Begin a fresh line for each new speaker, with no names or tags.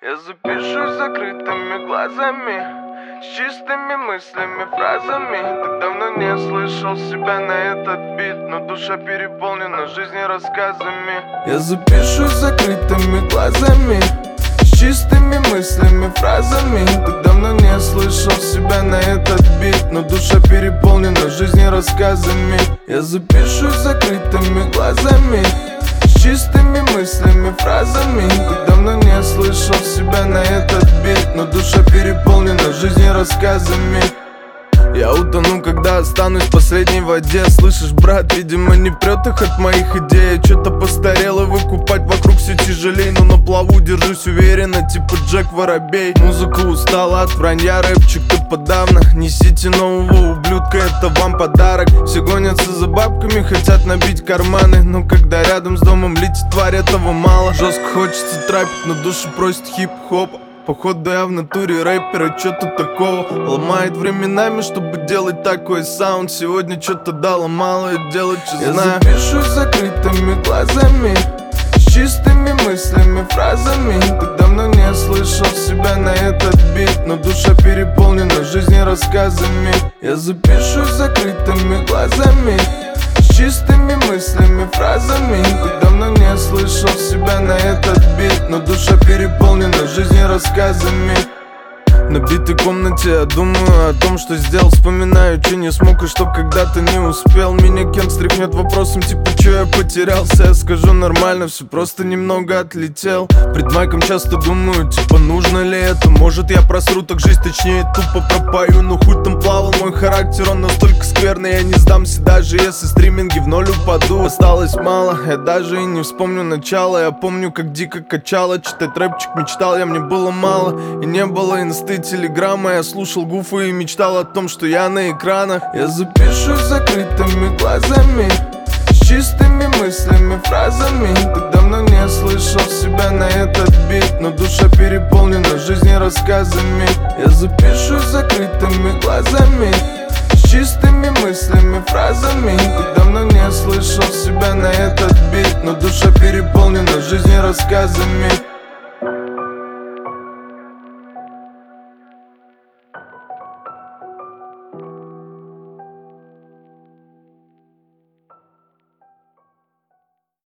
Я запишу с закрытыми глазами, с чистыми мыслями, фразами. Так давно не слышал себя на этот бит, но душа переполнена жизнью рассказами. Я запишу с закрытыми глазами, с чистыми мыслями, фразами. Так давно не слышал себя на этот бит, но душа переполнена жизнью рассказами. Я запишу с закрытыми глазами, с чистыми мыслями, фразами. Так давно не слышал себя на этот бит, но душа переполнена жизнью рассказами. Я утону, когда останусь в последней воде. Слышишь, брат, видимо не прет их от моих идей. Я что-то постарел и выкупать вокруг все тяжелей, но на плаву держусь уверенно, типа Джек Воробей. Музыка устала от вранья, рэпчик ты подавно. Несите нового ублюдка, это вам подарок. Все гонятся за бабками, хотят набить карманы, но когда рядом с домом летит тварь, этого мало. Жестко хочется трапить, но душу просит хип-хоп. Походу я в натуре рэпера, чё тут такого? Ломает временами, чтобы делать такой саунд. Сегодня чё-то дало мало и делать, что я знаю. Я запишу с закрытыми глазами, с чистыми мыслями, фразами. Так давно не слышал себя на этот бит, но душа переполнена жизнью рассказами. Я запишу с закрытыми глазами, с чистыми мыслями, фразами. Так давно не слышал себя на этот бит, но душа переполнена жизнью рассказами. В набитой комнате я думаю о том, что сделал. Вспоминаю, че не смог и что когда-то не успел. Меня Кент стряхнет вопросом типа, че я потерялся. Я скажу нормально, все просто немного отлетел. Пред майком часто думаю, типа, нужно ли это? Может я просру, так жизнь точнее тупо пропою. Но хуй там плавал, мой характер, он настолько скверный. Я не сдамся, даже если стриминги в ноль упаду. Осталось мало, я даже и не вспомню начало. Я помню, как дико качало. Читать рэпчик мечтал я, мне было мало. И не было инсты, телеграмма. Я слушал гуфы и мечтал о том, что я на экранах. Я запишу с закрытыми глазами, с чистыми мыслями, фразами. Так давно не слышал себя на этот бит, но душа переполнена жизнью рассказами. Я запишу с закрытыми глазами, с чистыми мыслями, фразами. Так давно не слышал себя на этот бит, но душа переполнена жизнью рассказами.